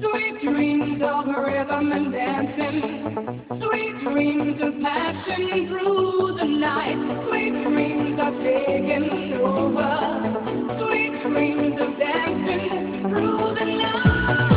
Sweet dreams of rhythm and dancing. Sweet dreams of passion through the night. Sweet dreams of taking over. Sweet dreams of dancing through the night.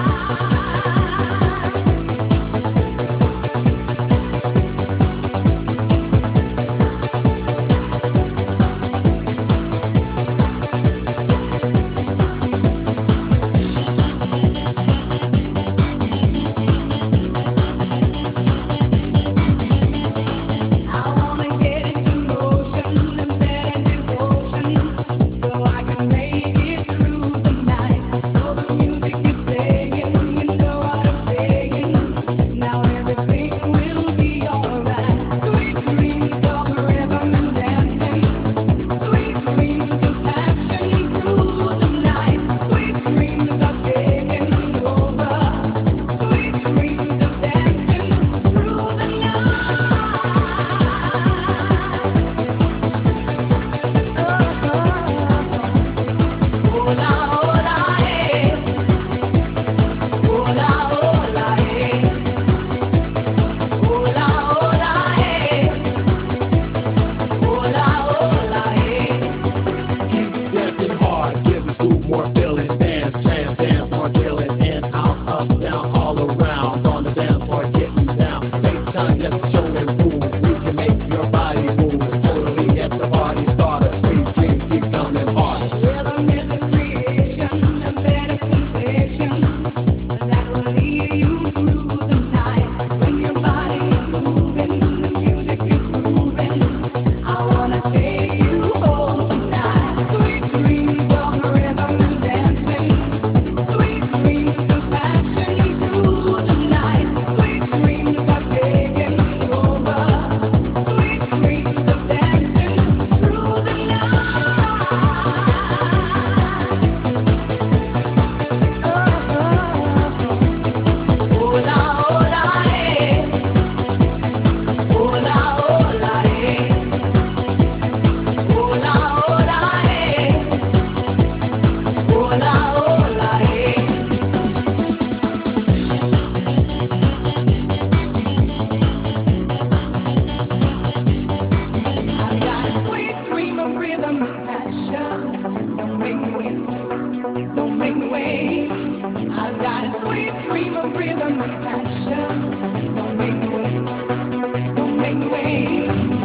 Dream of rhythm and passion. Don't make me wait. Don't make me wait.